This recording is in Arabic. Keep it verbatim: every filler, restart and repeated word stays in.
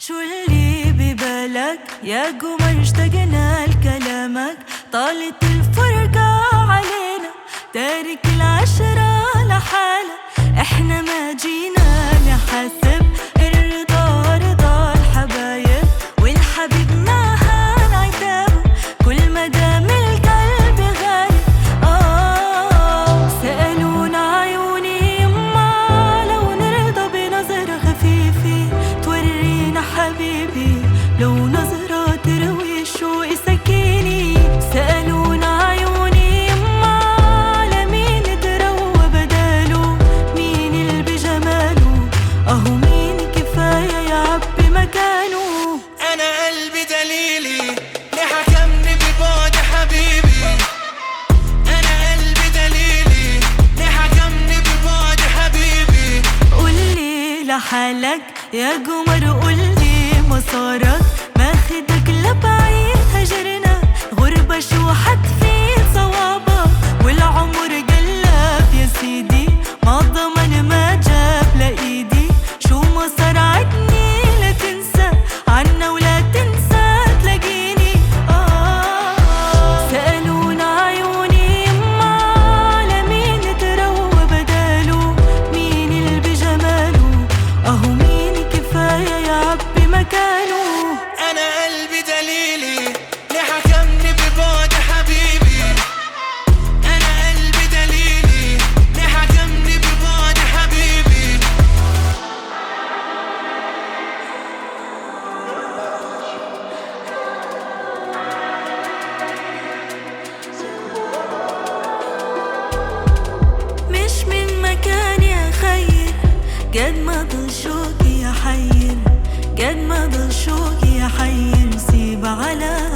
شو اللي ببالك يا قمر؟ اشتقنا لكلامك، طالت الفرقة علينا، تارك العشرة لحالة. احنا ما جينا نحاسب، الرضا رضا الحبايب، والحبيب ما هان عتابه، كل ما دام القلب غالي. آه سألونا عيوني يما لو نرضى بنظرة خفيفة تورينا حبيبي، لو نظرة تروي شوق سكيني. سألونا عيوني يما لمين تروى بداله، مين اللي بجماله، اهو مين كفاية يعبي مكانه. أنا قلبي دليلي ليه حكمني ببعد حبيبي، أنا قلبي دليلي ليه حكمني ببعد حبيبي. قولي لحالك يا قمر، قولي مسارك، ماخدك لبعيد هجرنا، غربة شو حتفيد صوابك، والعمر قلب يا سيدي، ما ضمن ما جاب لإيدي، شو ما صار عدني لا تنسى عنا ولا تنسى تلاقيني. آه سألونا عيوني يما لمين تروى بداله، مين اللي بجماله، اهو مين كفاية يعبي مكانه. أنا قلبي دليلي ليه حكمني ببعد حبيبي، أنا قلبي دليلي ليه حكمني ببعد حبيبي. مش من مكاني أخير، قد ما ضل شوقي يحير، قد ما ضل شوقي يحير، سيب على